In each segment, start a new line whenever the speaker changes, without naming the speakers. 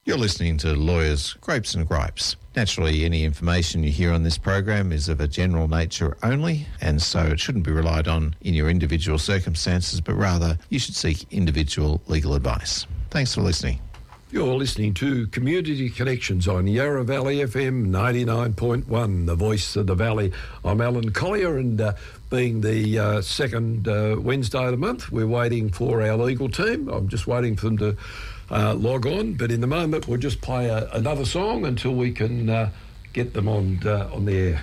You're listening to Lawyers, Grapes and Gripes. Naturally, any information you hear on this program is of a general nature only, and so it shouldn't be relied on in your individual circumstances, but rather you should seek individual legal advice. Thanks for listening.
You're listening to Community Connections on Yarra Valley FM 99.1, the voice of the valley. I'm Alan Collier, and being the second Wednesday of the month, we're waiting for our legal team. I'm just waiting for them to log on, but in the moment we'll just play another song until we can get them on the air.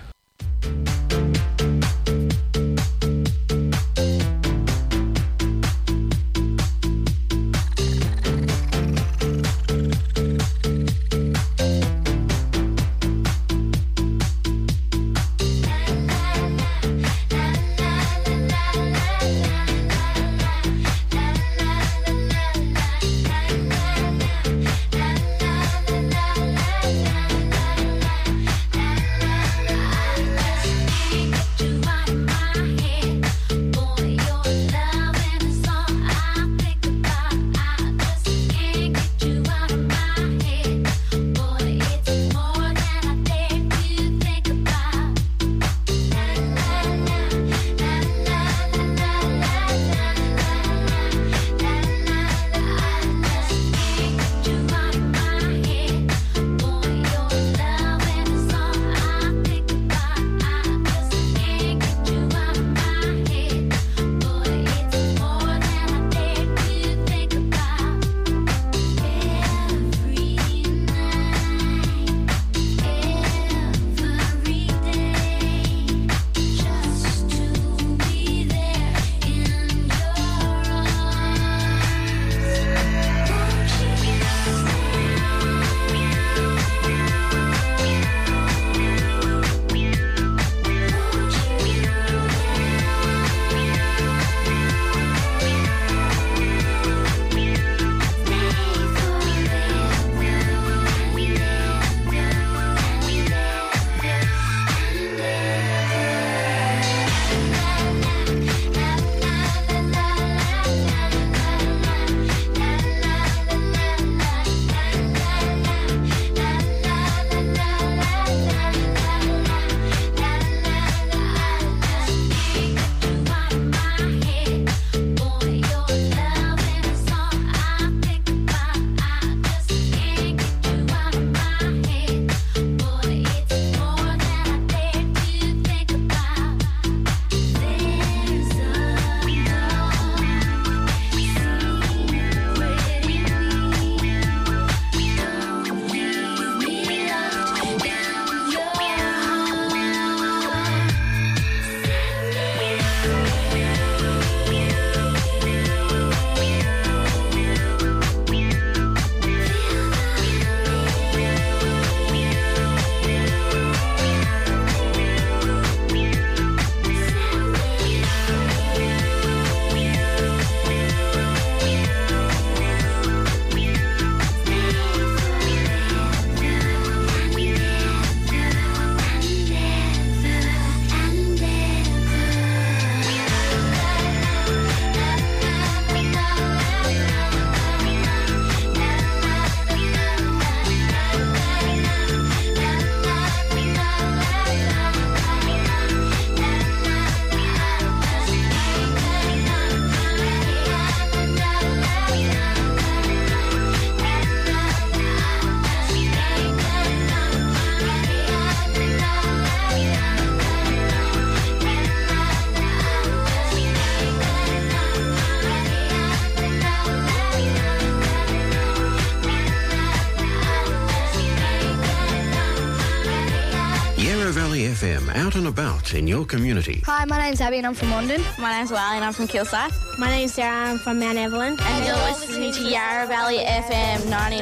Out and about in your community.
Hi, my name's Abby and I'm from London.
My name's Wiley and I'm from Kilsyth.
My name's Sarah, I'm from Mount Evelyn.
And you're listening to Yarra Valley FM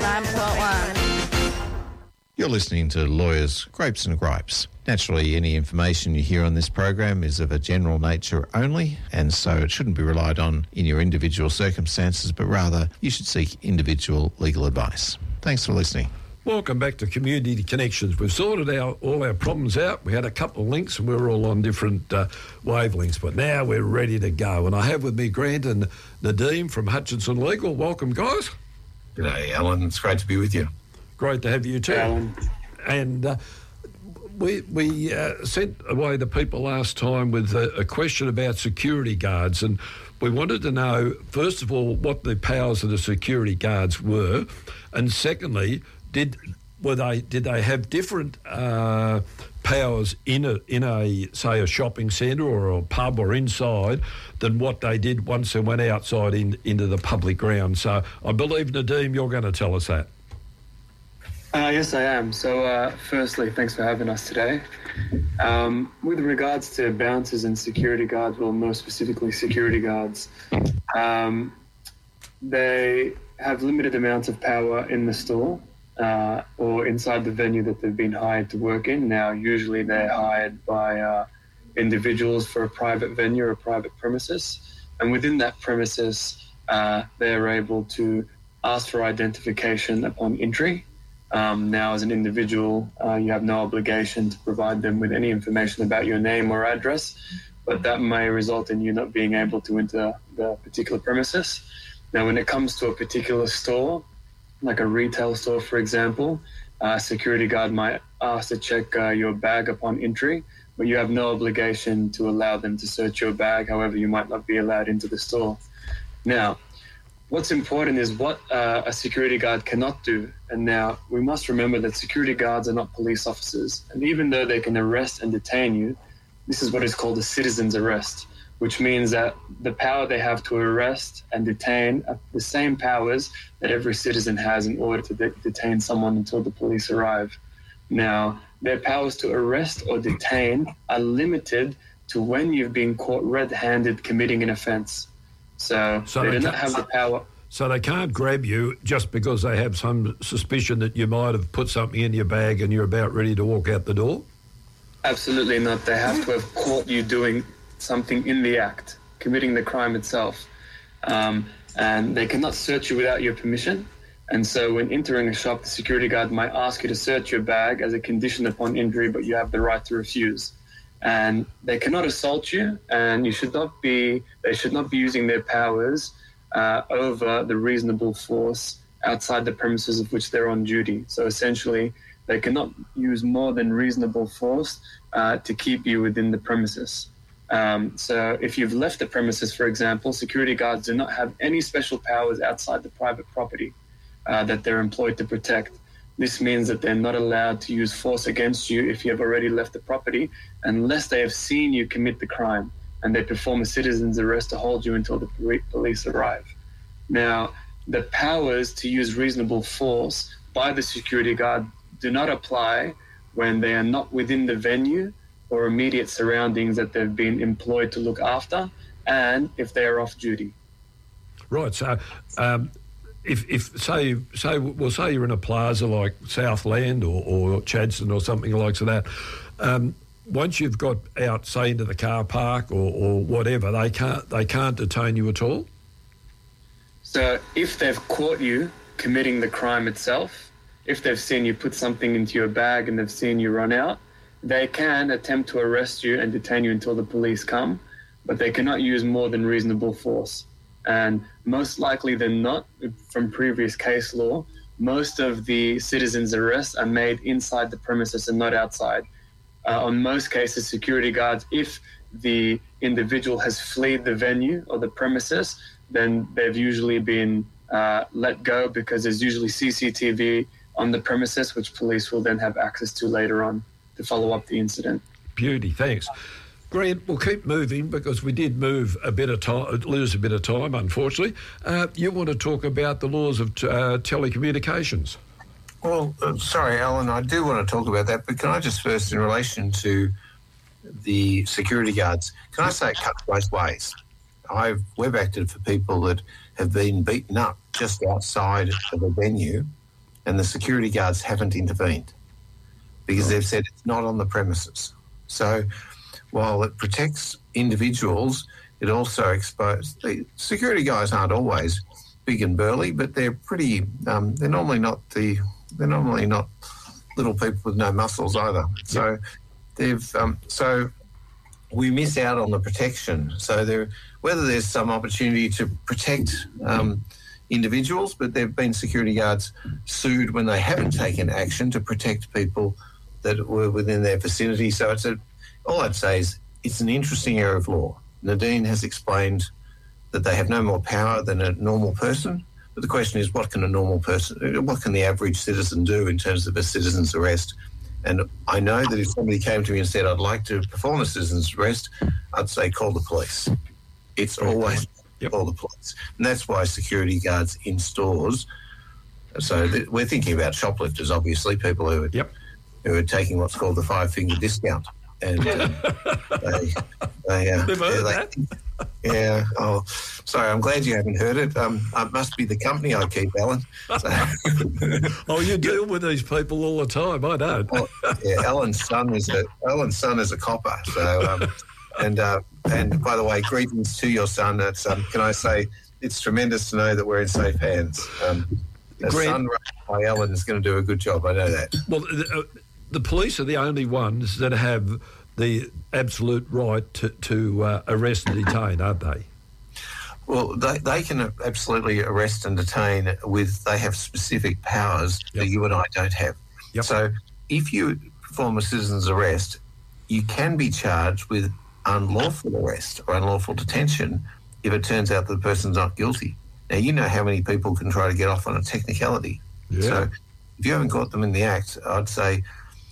99.1.
You're listening to Lawyers, Grapes and Gripes. Naturally, any information you hear on this program is of a general nature only, and so it shouldn't be relied on in your individual circumstances, but rather you should seek individual legal advice. Thanks for listening.
Welcome back to Community Connections. We've sorted all our problems out. We had a couple of links and we were all on different wavelengths, but now we're ready to go. And I have with me Grant and Nadeem from Hutchinson Legal. Welcome, guys.
G'day, Alan. It's great to be with you.
Great to have you too.
Alan.
And we sent away the people last time with a question about security guards, and we wanted to know, first of all, what the powers of the security guards were, and secondly, did they have different powers in a say a shopping centre or a pub or inside than what they did once they went outside into the public ground? So I believe, Nadeem, you're going to tell us that.
Yes, I am. So, firstly, thanks for having us today. With regards to bouncers and security guards, well, more specifically security guards, they have limited amounts of power in the store or inside the venue that they've been hired to work in. Now, usually they're hired by individuals for a private venue or a private premises. And within that premises, they're able to ask for identification upon entry. Now, as an individual, you have no obligation to provide them with any information about your name or address, but that may result in you not being able to enter the particular premises. Now, when it comes to a particular store, like a retail store, for example, a security guard might ask to check your bag upon entry, but you have no obligation to allow them to search your bag. However, you might not be allowed into the store. Now, what's important is what a security guard cannot do. And now we must remember that security guards are not police officers. And even though they can arrest and detain you, this is what is called a citizen's arrest, which means that the power they have to arrest and detain are the same powers that every citizen has in order to detain someone until the police arrive. Now, their powers to arrest or detain are limited to when you've been caught red-handed committing an offence. So they do not have the power.
So they can't grab you just because they have some suspicion that you might have put something in your bag and you're about ready to walk out the door?
Absolutely not. They have to have caught you doing something in the act, committing the crime itself. And they cannot search you without your permission. And so when entering a shop, the security guard might ask you to search your bag as a condition upon entry, but you have the right to refuse. And they cannot assault you, and they should not be using their powers over the reasonable force outside the premises of which they're on duty. So essentially, they cannot use more than reasonable force to keep you within the premises. So if you've left the premises, for example, security guards do not have any special powers outside the private property that they're employed to protect. This means that they're not allowed to use force against you if you have already left the property unless they have seen you commit the crime and they perform a citizen's arrest to hold you until the police arrive. Now, the powers to use reasonable force by the security guard do not apply when they are not within the venue or immediate surroundings that they've been employed to look after, and if they are off duty.
Right, so if say you're in a plaza like Southland or Chadstone or something like that, once you've got out, say, into the car park or whatever, they can't detain you at all?
So if they've caught you committing the crime itself, if they've seen you put something into your bag and they've seen you run out, they can attempt to arrest you and detain you until the police come, but they cannot use more than reasonable force. And most likely than not, from previous case law, most of the citizens' arrests are made inside the premises and not outside. On most cases, security guards, if the individual has fled the venue or the premises, then they've usually been let go because there's usually CCTV on the premises, which police will then have access to later on to follow up the incident.
Beauty, thanks. Grant, we'll keep moving because we did lose a bit of time, unfortunately. You want to talk about the laws of telecommunications?
Well, sorry, Alan, I do want to talk about that, but can I just first, in relation to the security guards, can I say it cuts both ways? We've acted for people that have been beaten up just outside of a venue and the security guards haven't intervened because they've said it's not on the premises. So while it protects individuals, it also exposes... The security guys aren't always big and burly, but they're pretty... They're normally not little people with no muscles either. So so we miss out on the protection. So whether there's some opportunity to protect, individuals, but there have been security guards sued when they haven't taken action to protect people that were within their vicinity. So all I'd say is it's an interesting area of law. Nadine has explained that they have no more power than a normal person, but the question is, what can the average citizen do in terms of a citizen's arrest? And I know that if somebody came to me and said, I'd like to perform a citizen's arrest, I'd say, call the police. It's always call the police. And that's why security guards in stores, so we're thinking about shoplifters, obviously, people who are taking what's called the 5-finger discount. And yeah. Oh, sorry. I'm glad you haven't heard it. It must be the company I keep, Alan.
Oh, you deal with these people all the time. I don't.
Well, yeah, Alan's son is a copper. So, and by the way, greetings to your son. It's can I say it's tremendous to know that we're in safe hands. The son by Alan is going to do a good job. I know that.
Well, the police are the only ones that have the absolute right to arrest and detain, aren't they?
Well, they can absolutely arrest and detain they have specific powers that you and I don't have.
Yep.
So if you perform a citizen's arrest, you can be charged with unlawful arrest or unlawful detention if it turns out that the person's not guilty. Now, you know how many people can try to get off on a technicality.
Yeah.
So if you haven't caught them in the act, I'd say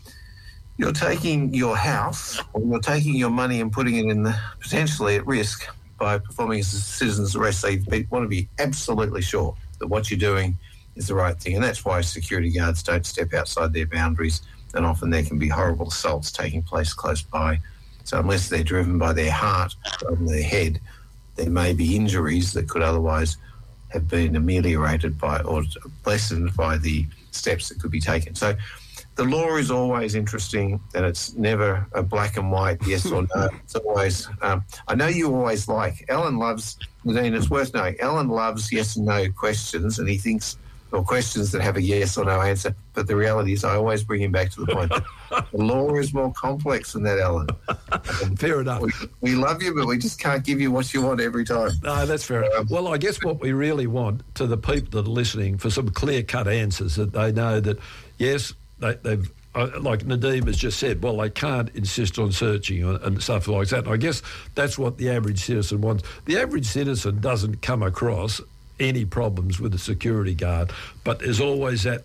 you're taking your house or you're taking your money and putting it potentially at risk by performing a citizen's arrest. So you want to be absolutely sure that what you're doing is the right thing. And that's why security guards don't step outside their boundaries, and often there can be horrible assaults taking place close by. So unless they're driven by their heart rather than their head, there may be injuries that could otherwise have been ameliorated by or lessened by the steps that could be taken. So the law is always interesting, and it's never a black and white yes or no. It's always, I know you always Alan loves, Nadine, it's worth knowing, Alan loves yes and no questions, and he thinks, or questions that have a yes or no answer, but the reality is I always bring him back to the point that the law is more complex than that, Alan.
Fair enough.
We love you, but we just can't give you what you want every time.
No, that's fair enough. Well, I guess what we really want to the people that are listening for some clear-cut answers that they know that, yes, they've, like Nadeem has just said, well, they can't insist on searching and stuff like that. And I guess that's what the average citizen wants. The average citizen doesn't come across any problems with a security guard, but there's always that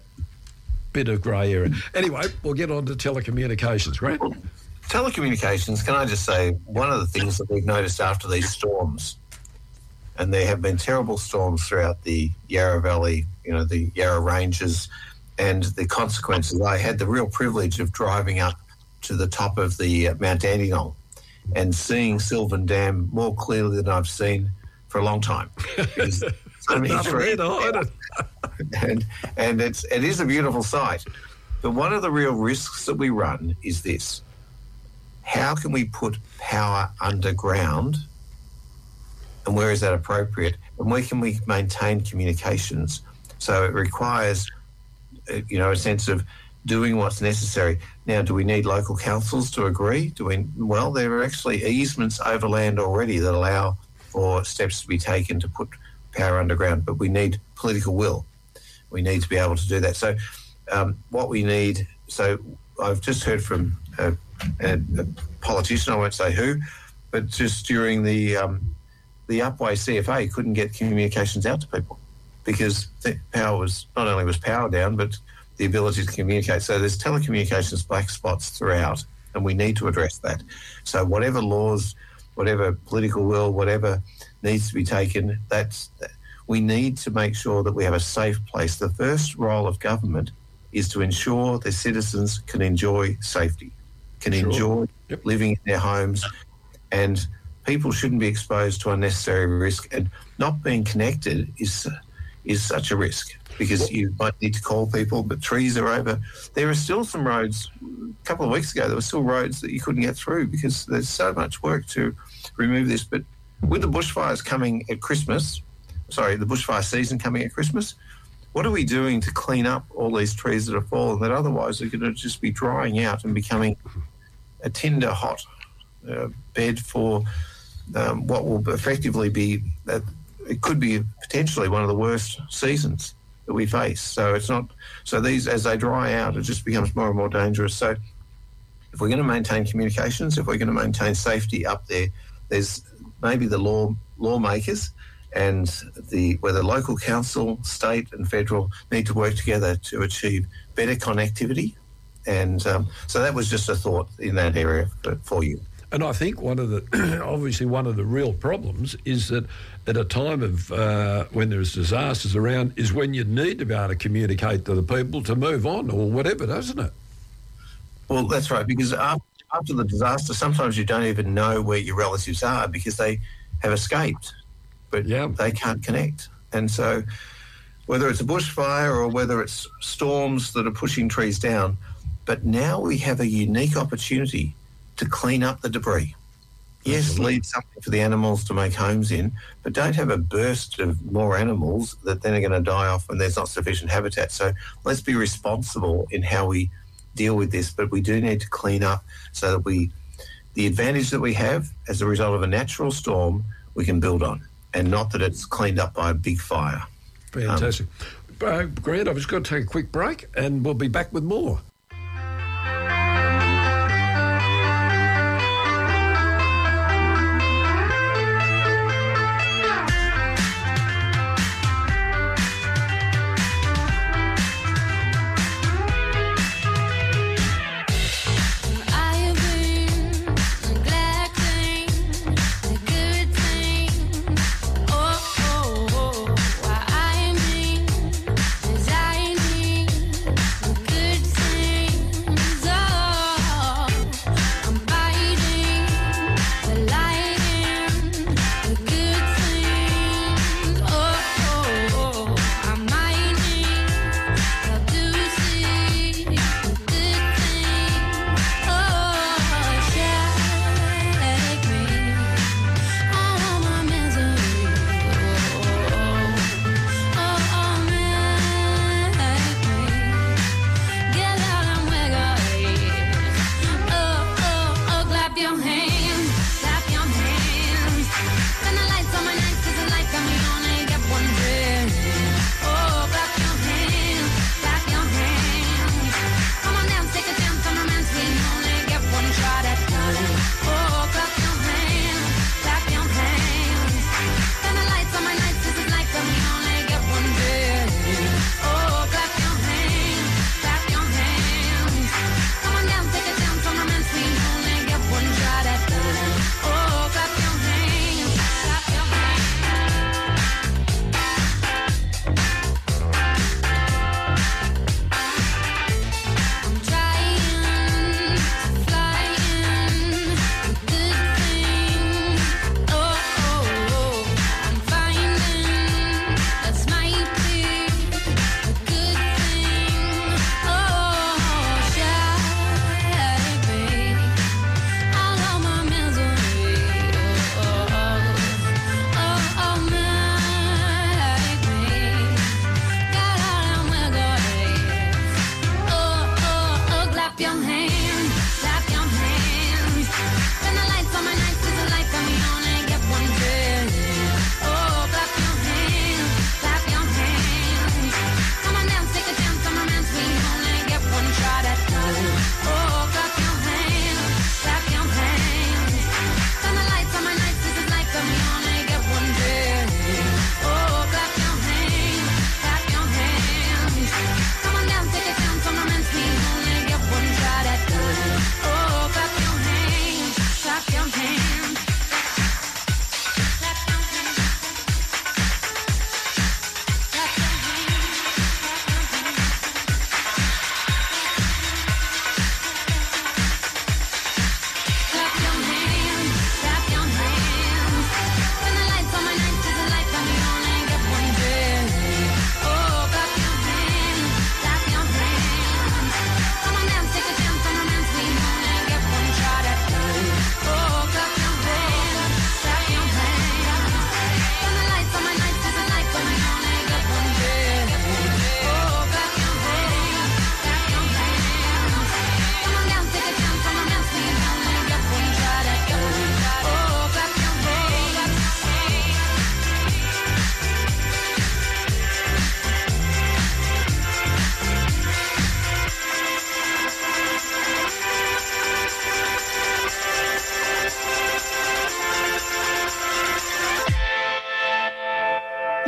bit of grey area. Anyway, we'll get on to telecommunications, right?
Telecommunications, can I just say, one of the things that we've noticed after these storms, and there have been terrible storms throughout the Yarra Valley, the Yarra Ranges, and the consequences. I had the real privilege of driving up to the top of the Mount Dandenong and seeing Sylvan Dam more clearly than I've seen for a long time. So many trees, and it is a beautiful sight. But one of the real risks that we run is this: how can we put power underground, and where is that appropriate, and where can we maintain communications? So it requires a sense of doing what's necessary. Now, do we need local councils to agree? Well, there are actually easements over land already that allow for steps to be taken to put power underground, but we need political will. We need to be able to do that. So what we need, so I've just heard from a politician, I won't say who, but just during the Upwey CFA couldn't get communications out to people because the power was, not only was power down, but the ability to communicate. So there's telecommunications black spots throughout, and we need to address that. So whatever laws, whatever political will, whatever needs to be taken, we need to make sure that we have a safe place. The first role of government is to ensure the citizens can enjoy safety, can enjoy living in their homes, and people shouldn't be exposed to unnecessary risk. And not being connected is such a risk because you might need to call people, but trees are over. There are still some roads. A couple of weeks ago, there were still roads that you couldn't get through because there's so much work to remove this. But with the bushfires coming at Christmas, the bushfire season coming at Christmas, what are we doing to clean up all these trees that have fallen that otherwise are going to just be drying out and becoming a tinder hot bed for what will effectively be it could be potentially one of the worst seasons that we face. So it's not. So these, as they dry out, it just becomes more and more dangerous. So if we're going to maintain communications, if we're going to maintain safety up there, there's maybe the lawmakers and where the local council, state and federal need to work together to achieve better connectivity. And so that was just a thought in that area for you.
And I think obviously one of the real problems is that at a time of when there's disasters around is when you need to be able to communicate to the people to move on or whatever, doesn't it?
Well, that's right, because after the disaster, sometimes you don't even know where your relatives are because they have escaped, but they can't connect. And so whether it's a bushfire or whether it's storms that are pushing trees down, but now we have a unique opportunity to clean up the debris. Yes, leave something for the animals to make homes in, but don't have a burst of more animals that then are going to die off when there's not sufficient habitat. So let's be responsible in how we deal with this, but we do need to clean up so that the advantage that we have as a result of a natural storm, we can build on, and not that it's cleaned up by a big fire.
Fantastic. Grant, I've just got to take a quick break and we'll be back with more.
Good thing.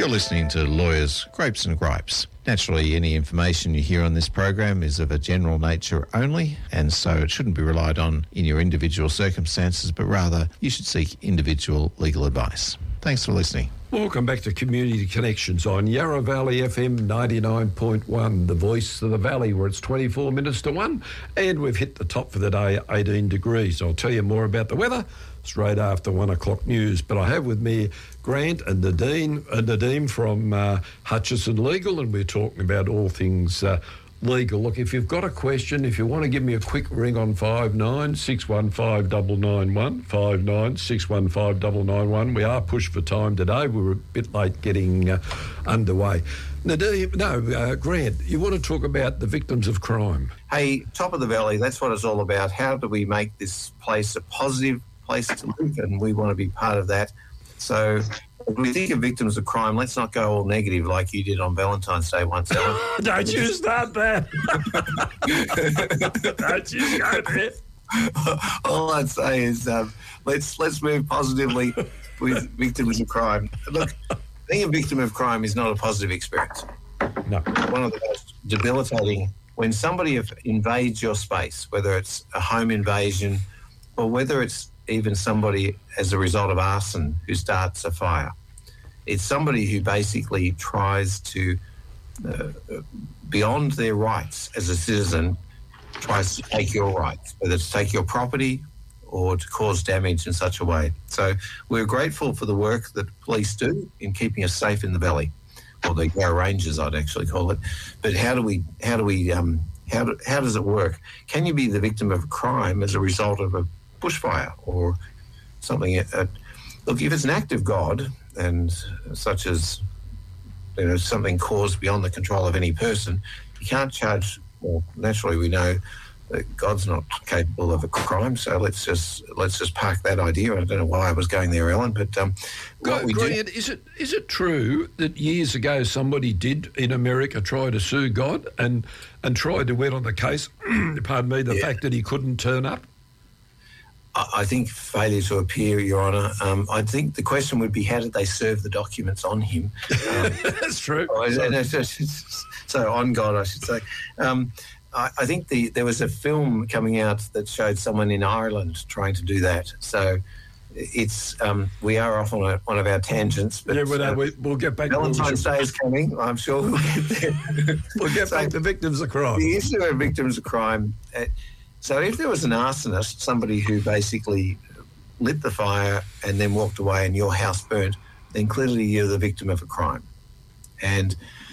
You're listening to Lawyers, Grapes and Gripes. Naturally, any information you hear on this program is of a general nature only, and so it shouldn't be relied on in your individual circumstances, but rather you should seek individual legal advice. Thanks for listening.
Welcome back to Community Connections on Yarra Valley FM 99.1, the voice of the valley, where it's 24 minutes to 1, and we've hit the top for the day, 18 degrees. I'll tell you more about the weather straight after 1 o'clock news. But I have with me Grant and Nadeem from Hutchison Legal, and we're talking about all things legal. Look, if you've got a question, if you want to give me a quick ring on 59615991, 59615991. We are pushed for time today. We were a bit late getting underway. Grant, you want to talk about the victims of crime?
Hey, top of the valley, that's what it's all about. How do we make this place a positive place to live? And we want to be part of that. So when we think of victims of crime, let's not go all negative like you did on Valentine's Day once, Alan.
Don't you start that. Don't you go there.
All I'd say is let's move positively with victims of crime. Look, being a victim of crime is not a positive experience.
No.
One of the most debilitating, when somebody invades your space, whether it's a home invasion or whether it's even somebody as a result of arson who starts a fire. It's somebody who basically tries to, beyond their rights as a citizen, tries to take your rights, whether to take your property or to cause damage in such a way. So we're grateful for the work that police do in keeping us safe in the valley, or the Yarra Rangers, I'd actually call it. But how does it work? Can you be the victim of a crime as a result of a bushfire or something? Look, if it's an act of God, and such as something caused beyond the control of any person, you can't charge. Well, naturally, we know that God's not capable of a crime, so let's just park that idea. I don't know why I was going there, Ellen, but
Grant, is it true that years ago somebody did in America try to sue God and tried to win on the case? Pardon me, the fact that he couldn't turn up.
I think failure to appear, Your Honour. I think the question would be, how did they serve the documents on him?
That's true.
So on God, I should say. I think there was a film coming out that showed someone in Ireland trying to do that. So it's we are off on one of our tangents. But
we'll get back.
Valentine's Day is coming. I'm sure we'll get there.
We'll get back to victims of crime.
The issue of victims of crime. So if there was an arsonist, somebody who basically lit the fire and then walked away and your house burnt, then clearly you're the victim of a crime. And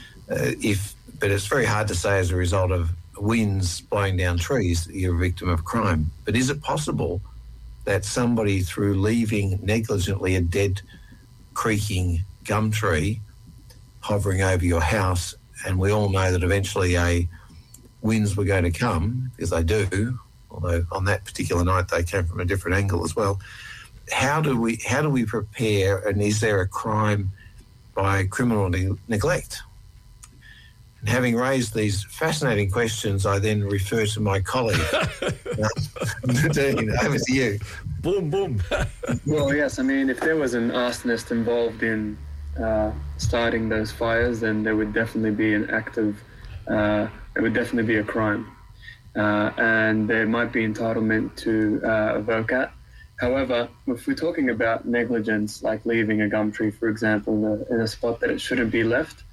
but it's very hard to say as a result of winds blowing down trees that you're a victim of crime. But is it possible that somebody, through leaving negligently a dead, creaking gum tree hovering over your house, and we all know that eventually winds were going to come, because they do, although on that particular night they came from a different angle as well. How do we prepare, and is there a crime by criminal neglect? And having raised these fascinating questions, I then refer to my colleague. Nadine, over to you.
Boom, boom.
Well, yes, I mean, if there was an arsonist involved in starting those fires, then there would definitely be an act of it would definitely be a crime, and there might be entitlement to a VOCAT. However, if we're talking about negligence, like leaving a gum tree, for example, in a spot that it shouldn't be left,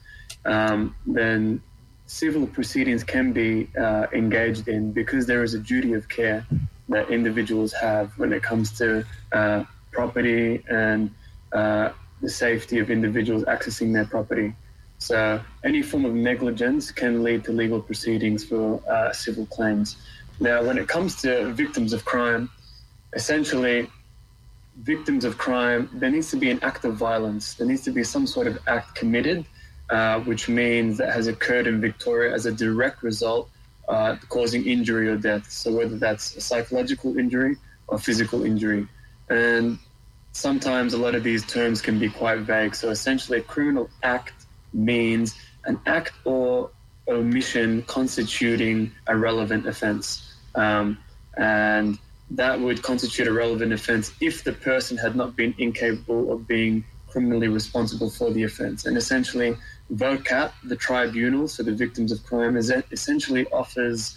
then civil proceedings can be engaged in, because there is a duty of care that individuals have when it comes to property and the safety of individuals accessing their property. So any form of negligence can lead to legal proceedings for civil claims. Now, when it comes to victims of crime, essentially, victims of crime, there needs to be an act of violence. There needs to be some sort of act committed, which means that has occurred in Victoria as a direct result causing injury or death. So whether that's a psychological injury or physical injury. And sometimes a lot of these terms can be quite vague. So essentially, a criminal act means an act or omission constituting a relevant offence. And that would constitute a relevant offence if the person had not been incapable of being criminally responsible for the offence. And essentially, VOCAP, the tribunal, so the victims of crime, essentially offers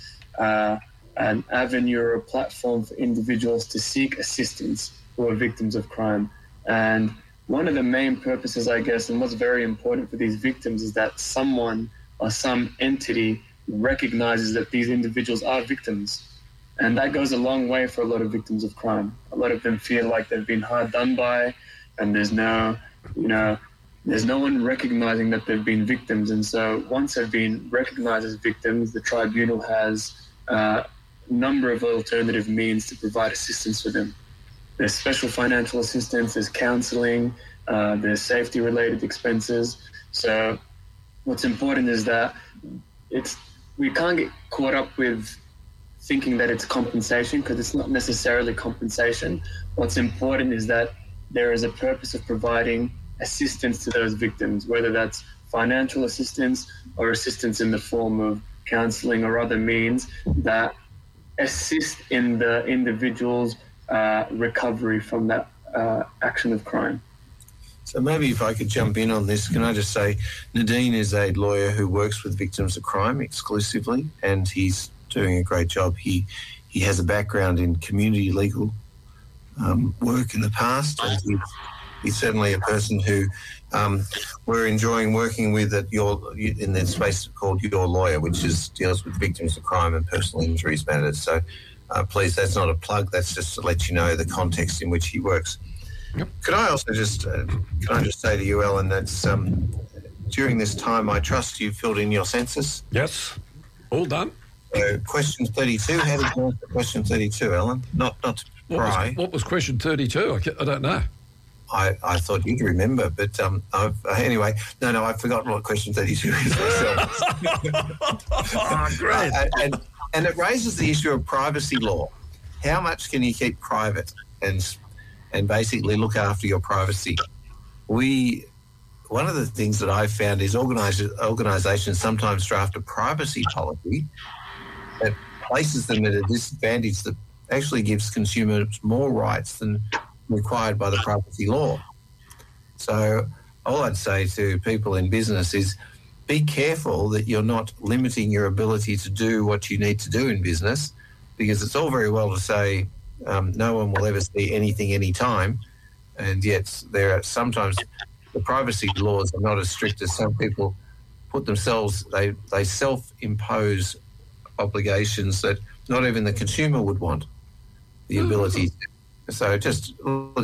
an avenue or a platform for individuals to seek assistance who are victims of crime. And one of the main purposes, I guess, and what's very important for these victims is that someone or some entity recognizes that these individuals are victims. And that goes a long way for a lot of victims of crime. A lot of them feel like they've been hard done by, and there's no one recognizing that they've been victims. And so once they've been recognized as victims, the tribunal has a number of alternative means to provide assistance for them. There's special financial assistance, there's counseling, there's safety-related expenses. So what's important is that we can't get caught up with thinking that it's compensation, because it's not necessarily compensation. What's important is that there is a purpose of providing assistance to those victims, whether that's financial assistance or assistance in the form of counseling or other means that assist in the individual's recovery from that action of crime.
So maybe if I could jump in on this, can I just say Nadine is a lawyer who works with victims of crime exclusively, and he's doing a great job. He has a background in community legal work in the past, and he's certainly a person who we're enjoying working with in the space called Your Lawyer, which deals with victims of crime and personal injuries matters. So please, that's not a plug, that's just to let you know the context in which he works. Yep. Could I also just say to you, Ellen, that during this time, I trust you filled in your census?
Yes, all done.
Question 32, how did you answer question 32, Ellen? Not to pry.
What was question 32? I don't know.
I thought you'd remember, but anyway, no, I've forgotten what question 32 is myself.
Oh, great.
And it raises the issue of privacy law. How much can you keep private and basically look after your privacy? One of the things that I've found is organisations sometimes draft a privacy policy that places them at a disadvantage that actually gives consumers more rights than required by the privacy law. So all I'd say to people in business is be careful that you're not limiting your ability to do what you need to do in business, because it's all very well to say no one will ever see anything anytime, and yet there are sometimes the privacy laws are not as strict as some people put themselves. They self-impose obligations that not even the consumer would want the ability to. So it's just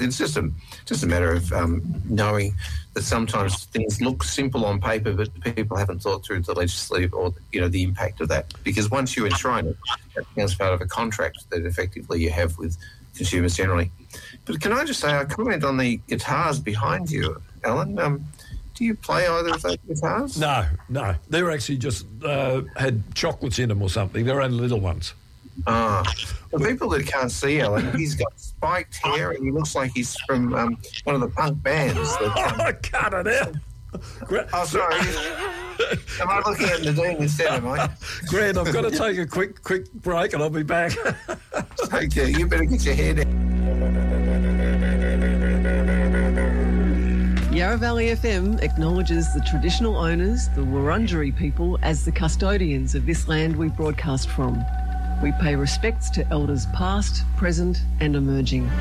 a matter of knowing that sometimes things look simple on paper, but people haven't thought through the legislative or the impact of that. Because once you enshrine it, that becomes part of a contract that effectively you have with consumers generally. But can I just say, I comment on the guitars behind you, Alan. Do you play either of those guitars?
No. They're actually just had chocolates in them or something. They're only little ones.
For people that can't see Alan, he's got spiked hair and he looks like he's from one of the punk bands.
Cut it out.
Oh, sorry. Am I looking at Nadine instead, am I?
Grant, I've got to take a quick break and I'll be back.
Okay, you better get your hair down.
Yarra Valley FM acknowledges the traditional owners, the Wurundjeri people, as the custodians of this land we broadcast from. We pay respects to elders past, present and emerging.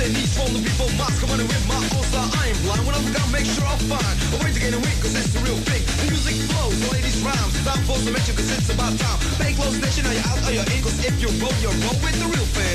the knees from the people, mask money with my own style. I ain't blind when I'm gonna make sure I'll find a way to get away, cause it's the real thing. The music flows, the ladies rhymes. Time for some mention, cause it's about time. Pay close attention, are you out or you're in? Cause if you roll with the real thing.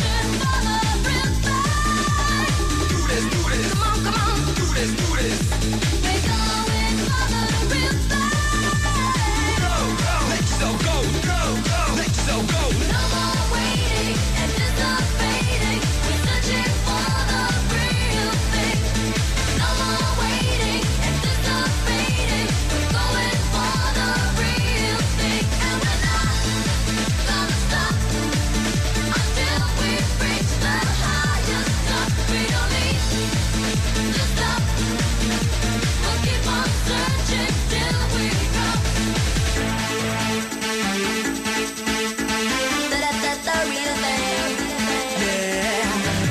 Do this, do this. Come on. Do this, do this. We're going for the real thing. Go, go. Let yourself go, go, go. Let yourself go. No more waiting, anticipating. We're searching for the real thing. No more waiting, anticipating. We're going for the real thing. And we're not gonna stop until we reach the highest top. We don't need to stop. We'll keep on searching till we drop. That's the real thing. Yeah.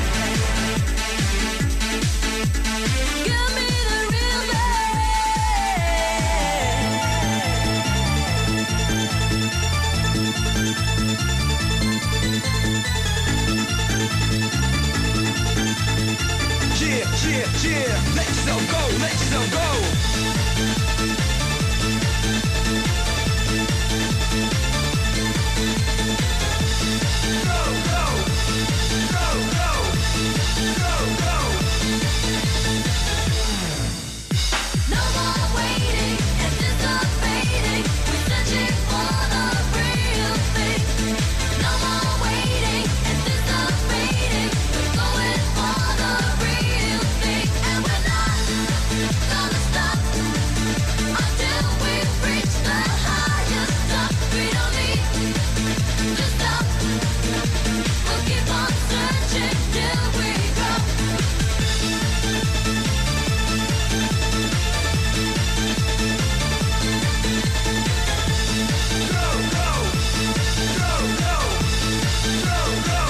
Give me the real Yeah. Let yourself go, let yourself go. Go, go. Go, go. Go, go. No more waiting, anticipating. We're searching for the real thing. No more waiting, anticipating. We're going for the real thing. And we're not gonna stop until we reach the highest top. We don't need to stop. We'll keep on searching till we drop. Go, go. Go, go. Go, go.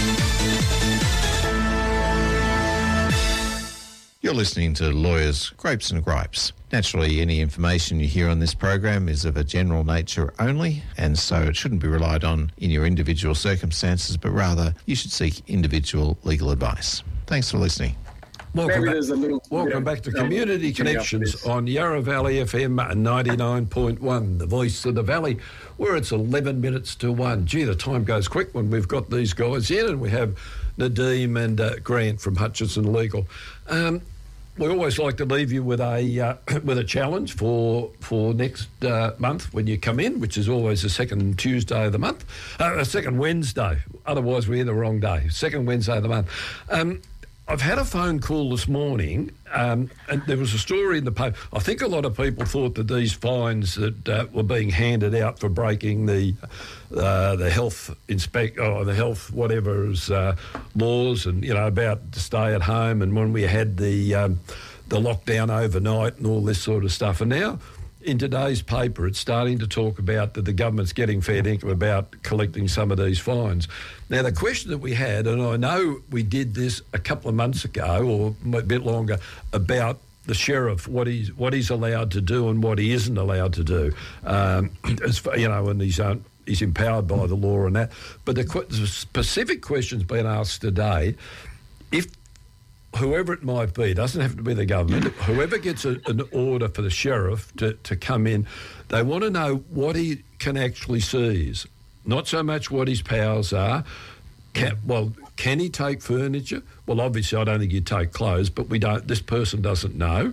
You're listening to Lawyers, Grapes and Gripes. Naturally, any information you hear on this program is of a general nature only, and so it shouldn't be relied on in your individual circumstances, but rather you should seek individual legal advice. Thanks for listening.
Welcome
Maybe there's a little
back to Community Connections
this.
on Yarra Valley FM 99.1, the voice of the valley, where it's 11 minutes to 1. Gee, the time goes quick when we've got these guys in, and we have Nadeem and Grant from Hutchinson Legal. We always like to leave you with a challenge for next month when you come in, which is always the second Tuesday of the month, second Wednesday. Otherwise, we're in the wrong day. Second Wednesday of the month. I've had a phone call this morning, and there was a story in the paper. I think a lot of people thought that these fines that were being handed out for breaking the health the health whatever's laws, and about to stay at home, and when we had the lockdown overnight and all this sort of stuff, and now in today's paper, it's starting to talk about that the government's getting fair dinkum about collecting some of these fines. Now, the question that we had, and I know we did this a couple of months ago or a bit longer, about the sheriff, what he's allowed to do and what he isn't allowed to do, and he's empowered by the law and that. But the specific question's been asked today, if whoever it might be, doesn't have to be the government, whoever gets an order for the sheriff to come in, they want to know what he can actually seize, not so much what his powers are. Can he take furniture? Well, obviously, I don't think he'd take clothes, but this person doesn't know.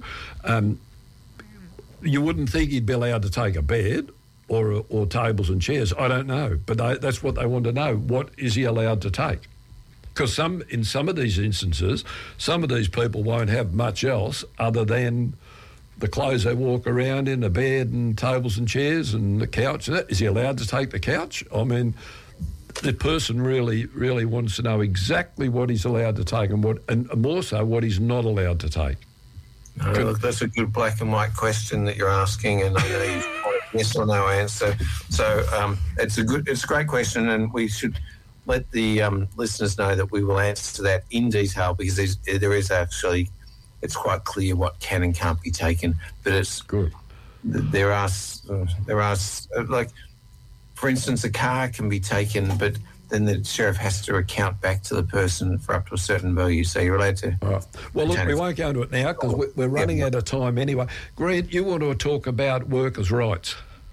You wouldn't think he'd be allowed to take a bed or tables and chairs. I don't know, but that's what they want to know. What is he allowed to take? Because in some of these instances, some of these people won't have much else other than the clothes they walk around in, the bed and tables and chairs and the couch. Is he allowed to take the couch? I mean, the person really, really wants to know exactly what he's allowed to take and more so what he's not allowed to take.
No, look, that's a good black and white question that you're asking, and I know you want a yes or no answer. So it's a great question, and we should let the listeners know that we will answer that in detail, because there is actually, it's quite clear what can and can't be taken. But it's
good.
There are like, for instance, a car can be taken, but then the sheriff has to account back to the person for up to a certain value. So you're allowed to...
All right. Well, look, we won't go into it now because we're running out of time anyway. Grant, you want to talk about workers' rights?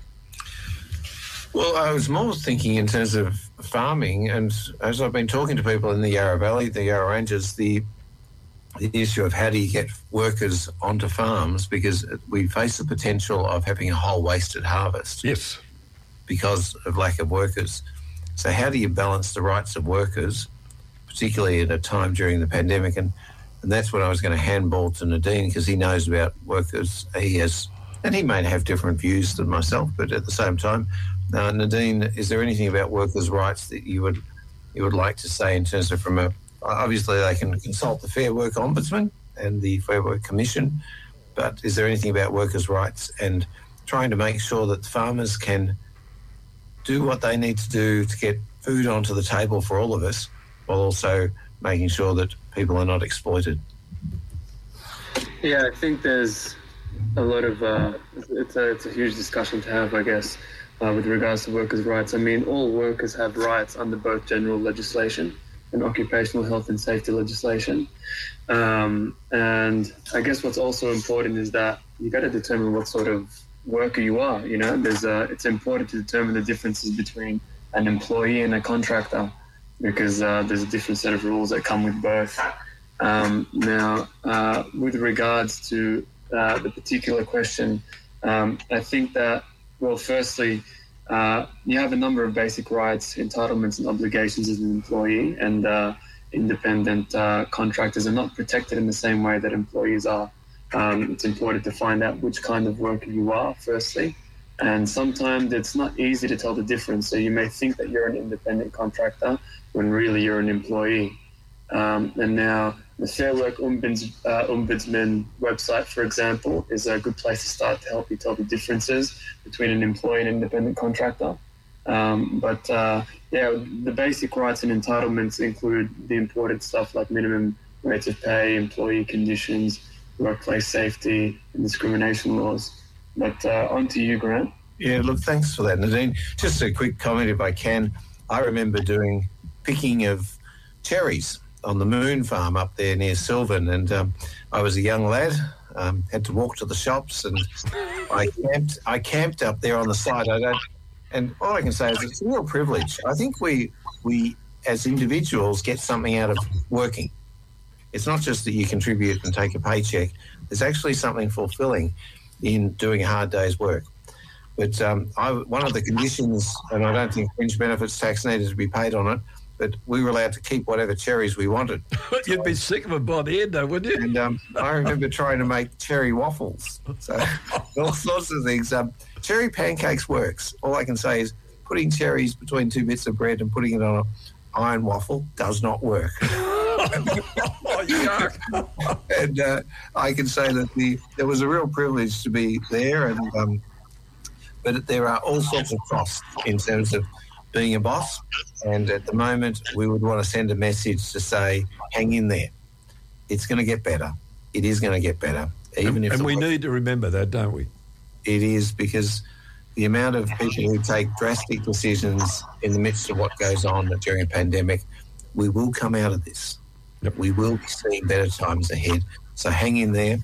Well, I was more thinking in terms of farming, and as I've been talking to people in the Yarra Valley, the Yarra Ranges, the issue of how do you get workers onto farms, because we face the potential of having a whole wasted harvest.
Yes.
Because of lack of workers. So how do you balance the rights of workers, particularly at a time during the pandemic? And that's what I was going to handball to Nadine, because he knows about workers. And he may have different views than myself, but at the same time, Nadine, is there anything about workers' rights that you would like to say in terms of obviously they can consult the Fair Work Ombudsman and the Fair Work Commission, but is there anything about workers' rights and trying to make sure that farmers can do what they need to do to get food onto the table for all of us, while also making sure that people are not exploited?
Yeah, I think there's a lot of it's a huge discussion to have, I guess, with regards to workers' rights. I mean, all workers have rights under both general legislation and occupational health and safety legislation. And I guess what's also important is that you got to determine what sort of worker you are. You know, it's important to determine the differences between an employee and a contractor, because there's a different set of rules that come with both. Now, with regards to the particular question, I think that, well, firstly, you have a number of basic rights, entitlements and obligations as an employee, and independent contractors are not protected in the same way that employees are. It's important to find out which kind of worker you are, firstly. And sometimes it's not easy to tell the difference. So you may think that you're an independent contractor when really you're an employee. And now the Fair Work Ombudsman website, for example, is a good place to start to help you tell the differences between an employee and independent contractor. The basic rights and entitlements include the important stuff like minimum rates of pay, employee conditions, workplace safety, and discrimination laws. But on to you, Grant.
Yeah, look, thanks for that, Nadine. Just a quick comment, if I can. I remember doing picking of cherries on the Moon Farm up there near Sylvan, and I was a young lad, had to walk to the shops, and I camped up there on the side. And all I can say is it's a real privilege. I think we as individuals get something out of working. It's not just that you contribute and take a paycheck. There's actually something fulfilling in doing a hard day's work. But one of the conditions, and I don't think fringe benefits tax needed to be paid on it, but we were allowed to keep whatever cherries we wanted.
You'd be sick of it by the end, though, wouldn't you?
And I remember trying to make cherry waffles. So all sorts of things. Cherry pancakes works. All I can say is putting cherries between two bits of bread and putting it on an iron waffle does not work. And I can say that there was a real privilege to be there, and but there are all sorts of costs in terms of being a boss, and at the moment we would want to send a message to say, hang in there. It's going to get better. It is going to get better.
And we need to remember that, don't we?
It is, because the amount of people who take drastic decisions in the midst of what goes on during a pandemic, we will come out of this. Yep. We will be seeing better times ahead. So hang in there.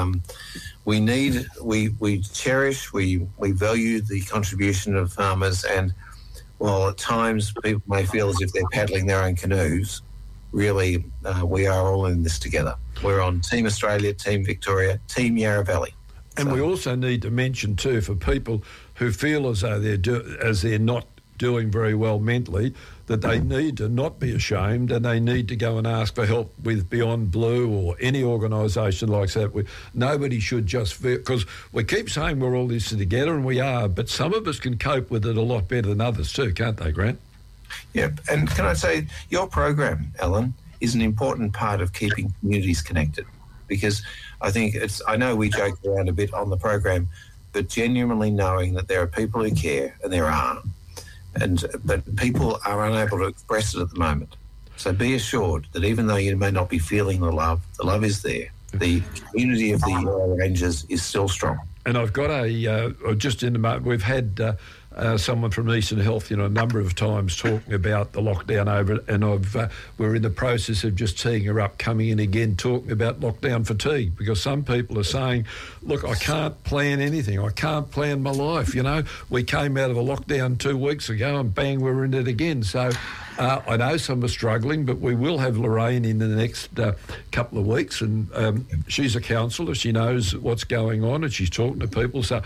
We cherish, we value the contribution of farmers, and while at times people may feel as if they're paddling their own canoes, really we are all in this together. We're on Team Australia, Team Victoria, Team Yarra Valley.
And we also need to mention too, for people who feel as though they're not doing very well mentally, that they need to not be ashamed, and they need to go and ask for help with Beyond Blue or any organisation like that. Nobody should just feel, because we keep saying we're all this together, and we are, but some of us can cope with it a lot better than others too, can't they, Grant?
Yep, and can I say, your program, Alan, is an important part of keeping communities connected, because I know we joke around a bit on the program, but genuinely knowing that there are people who care, and there are, but people are unable to express it at the moment. So be assured that even though you may not be feeling the love is there. The community of the Yarra Ranges is still strong.
And I've got just in the moment, we've had someone from Eastern Health, a number of times talking about the lockdown over it, and we're in the process of just teeing her up, coming in again, talking about lockdown fatigue, because some people are saying, look, I can't plan anything. I can't plan my life, We came out of a lockdown 2 weeks ago and bang, we're in it again. So I know some are struggling, but we will have Lorraine in the next couple of weeks, and she's a counsellor. She knows what's going on and she's talking to people. So,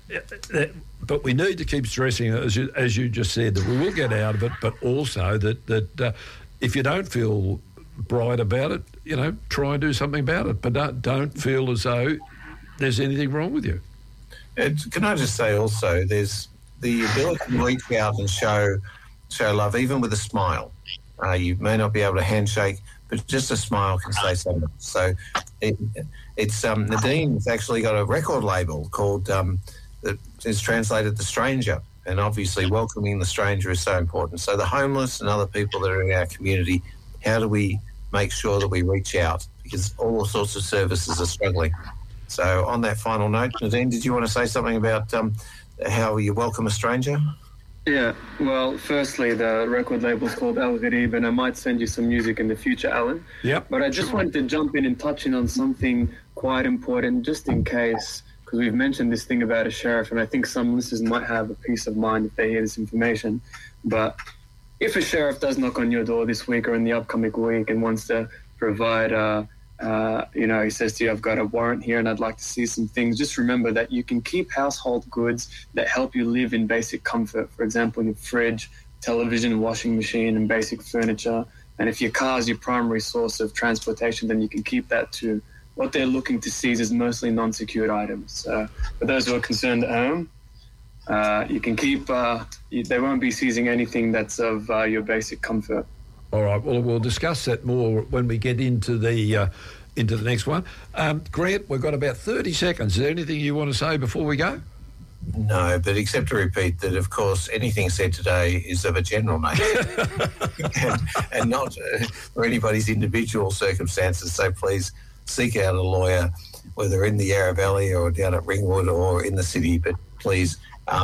but we need to keep stressing, as you just said, that we will get out of it, but also that if you don't feel bright about it, try and do something about it, but don't feel as though there's anything wrong with you.
Can I just say also, there's the ability to reach out and show love, even with a smile. You may not be able to handshake, but just a smile can say so much. So it's Nadine's actually got a record label called that is translated The Stranger, and obviously welcoming the stranger is so important. So the homeless and other people that are in our community, how do we make sure that we reach out? Because all sorts of services are struggling. So on that final note, Nadine, did you want to say something about how you welcome a stranger?
Yeah, well, firstly, the record label's called Al Gharib, and I might send you some music in the future, Alan.
Yep.
But I just wanted to jump in and touch in on something quite important, just in case, because we've mentioned this thing about a sheriff, and I think some listeners might have a peace of mind if they hear this information. But if a sheriff does knock on your door this week or in the upcoming week and wants to provide he says to you, I've got a warrant here and I'd like to see some things, just remember that you can keep household goods that help you live in basic comfort. For example, your fridge, television, washing machine, and basic furniture. And if your car is your primary source of transportation, then you can keep that too. What they're looking to seize is mostly non-secured items. So for those who are concerned at home, you can keep, they won't be seizing anything that's of your basic comfort.
All right, well, we'll discuss that more when we get into the next one. Grant, we've got about 30 seconds. Is there anything you want to say before we go?
No, but except to repeat that, of course, anything said today is of a general nature and not for anybody's individual circumstances. So please seek out a lawyer, whether in the Yarra Valley or down at Ringwood or in the city. But please,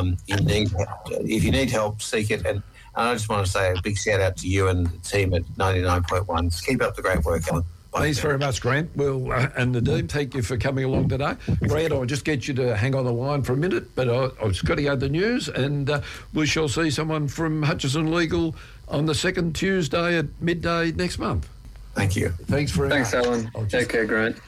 if you need help, seek it. And I just want to say a big shout out to you and the team at 99.1. Keep up the great work, Alan.
Thanks very much, Grant. Well, and Nadine, thank you for coming along today. Grant, I'll just get you to hang on the line for a minute, but I've just got to go to the news, and we shall see someone from Hutchison Legal on the second Tuesday at midday next month.
Thank you.
Thanks very much.
Thanks, Alan. Take care, Grant.